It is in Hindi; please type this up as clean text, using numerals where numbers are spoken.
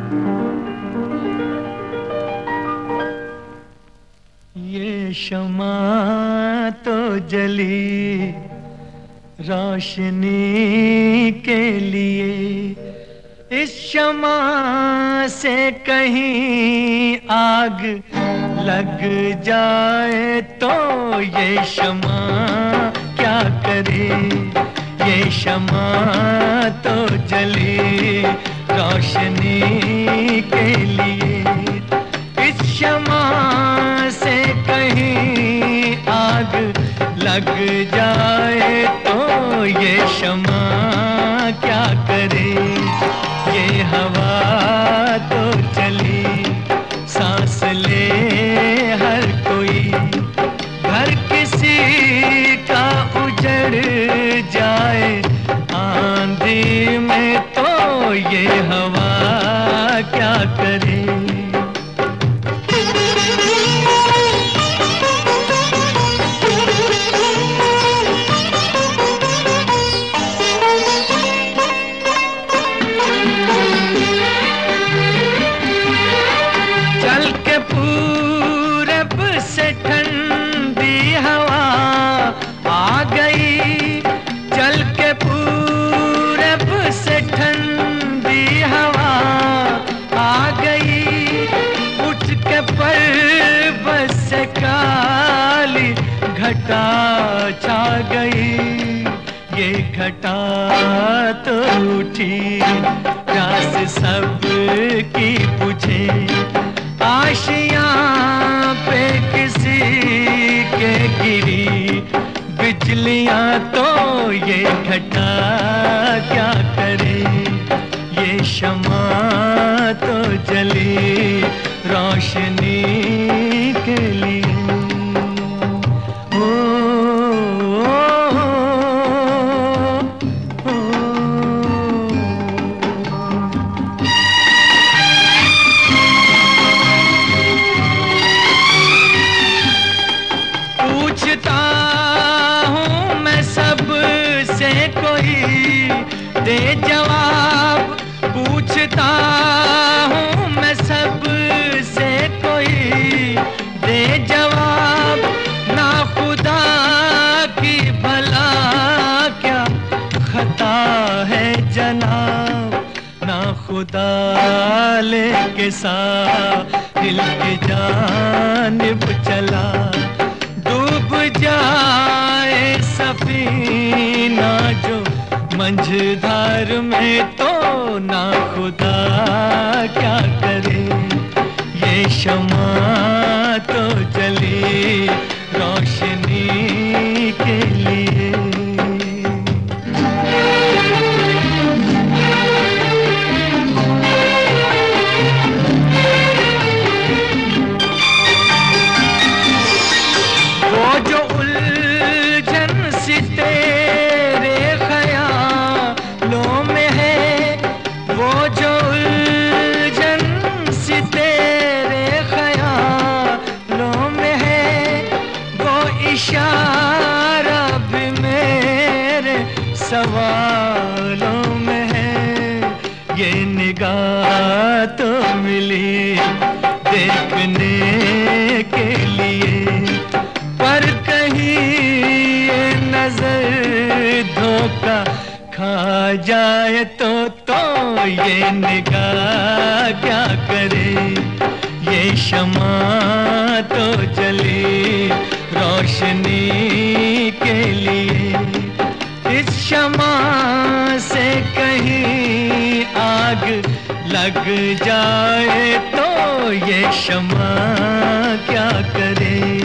ये शमा तो जली रोशनी के लिए, इस शमा से कहीं आग लग जाए तो ये शमा क्या करे। ये शमा तो जली रोशनी के लिए, इस शमा से कहीं आग लग जाए तो ये शमा क्या करे। ये हवा तो चली सांस ले हर कोई, घर किसी का उजड़ जाए आंधी में तो ये हवा क्या करे। ठंडी हवा आ गई, चल के पूरब से ठंडी हवा आ गई, उठ के पर्वत से काली घटा छा गई। ये घटा तो उठी प्यास सब की बुझे, आशियां पे किसी के गिरी बिजलियां तो ये घटा क्या करे। ये शमा तो जली रोशनी के लिए। पूछता हूँ मैं सब से कोई दे जवाब, पूछता हूँ मैं सब से कोई दे जवाब। ना खुदा की भला क्या खता है जनाब, ना खुदा लेके साहिल की जानिब चला, डूब जाए सफीना जो मंझधार में तो ना खुदा क्या करे। ये शमा तो जली रोशनी के लिए। तेरे ख्यालों में है वो जो उलझन सी तेरे ख्यालों में है, वो इशारा भी मेरे सवालों में है। ये निगाह तो मिली देखने के लिए, पर कहीं नजर धोखा खा जाए तो ये निगाह क्या करे। ये शमा तो जली रोशनी के लिए, इस शमा से कहीं आग लग जाए तो ये शमा क्या करे।